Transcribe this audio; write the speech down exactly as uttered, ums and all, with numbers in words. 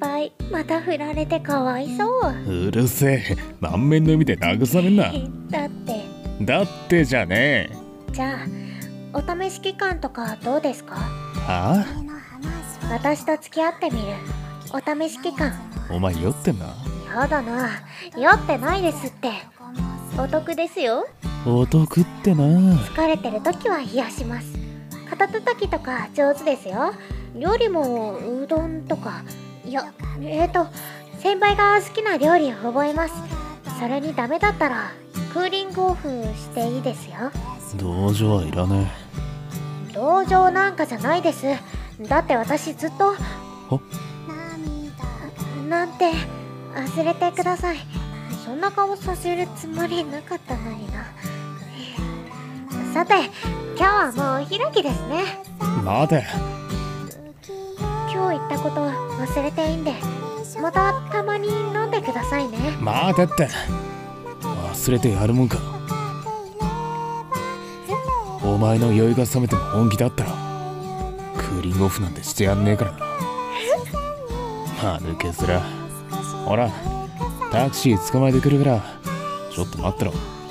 輩また振られてかわいそう。 うるせえ、満面の意味で慰めんな。 だってだってじゃねえ。 じゃあお試し期間とかどうですか？ はあ？ 私と付き合ってみるお試し期間。 お前酔ってんな。 やだな、酔ってないですって。お得ですよ。 お得ってな。 疲れてる時は癒します。肩たたきとか上手ですよ。料理もうどんとか、いやえーと先輩が好きな料理を覚えます。それにダメだったらクーリングオフしていいですよ。 同情はいらねえ。同情なんかじゃないです。だって私ずっとはなんて忘れてください。そんな顔させるつもりなかったのにな。さて今日はもうお開きですね。 待て。 今日言ったこと忘れていいんでまたたまに飲んでくださいね。 待てって。忘れてやるもんか。お前の酔いが覚めても本気だったらクーリングオフなんてしてやんねえからな。まぬけずら。ほらタクシー捕まえてくるからちょっと待ってろ。